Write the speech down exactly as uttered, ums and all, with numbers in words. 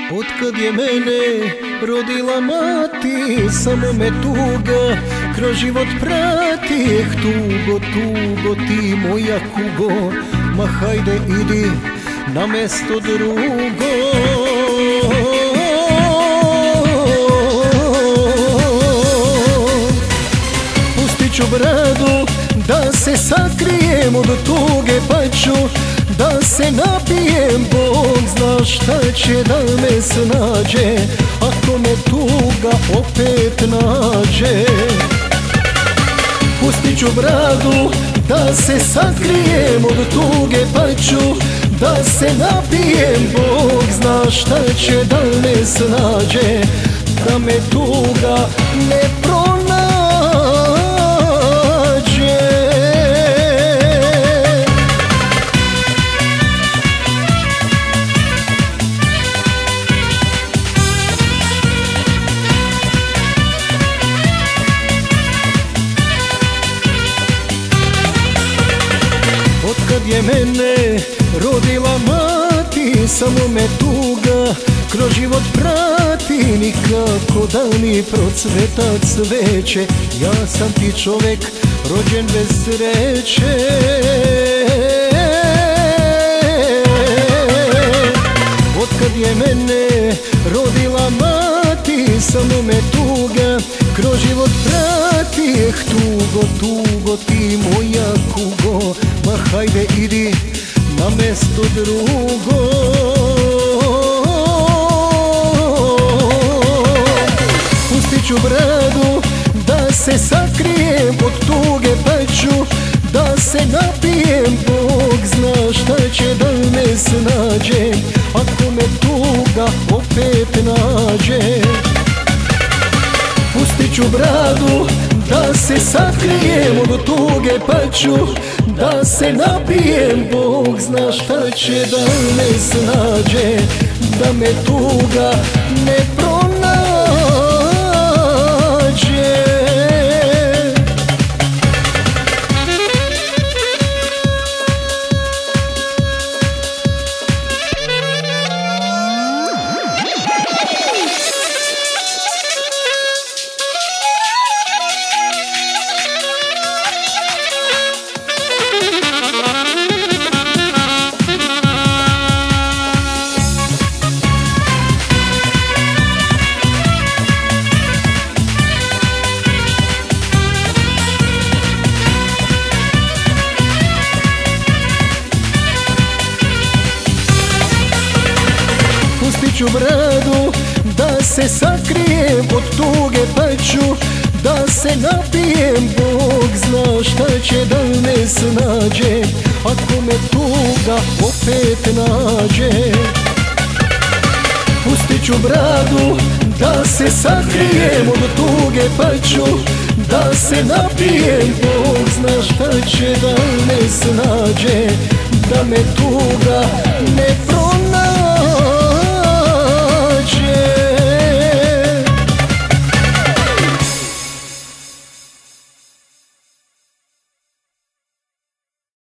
Otkad je mene rodila mati, samo me tuga kroz život prati. Eh, tugo, tugo, ti moja kugo, ma hajde idi na mesto drugo. Pustit ću bradu da se sakrijem od tuge, pa ću da se napijem. Bog zna šta će da me snađe ako me tuga opet nađe. Pustit ću bradu da se sakrijem od tuge, pa ću da se napijem. Bog zna šta će da me snađe, da me tuga ne pronađe. Otkad je mene rodila mati, samo me tuga kroz život prati. Nikako da mi procveta cveće, ja sam ti čovek rođen bez sreće. Otkad je mene rodila mati, samo me tuga kroz život prati. Eh, tugo, tugo, ti moja kugo, ma hajde idi na mesto drugo. Pustit ću bradu da se sakrijem od tuge, pa ću da se napijem. Bog zna šta će da me snađe ako me tuga opet nađe. Pustit ću bradu da se sakrijem od tuge, pa ću da se napijem. Bog zna šta će da me snađe, da me tuga ne pronađe. Pustit ću bradu da se sakrijem od tuge, pa ću da se napijem. Bog zna šta će da me snađe ako me tuga opet nađe. Pustit ću bradu da se sakrijem od tuge, pa ću da se napijem. Bog zna šta će da me snađe, da me tuga ne pronađe.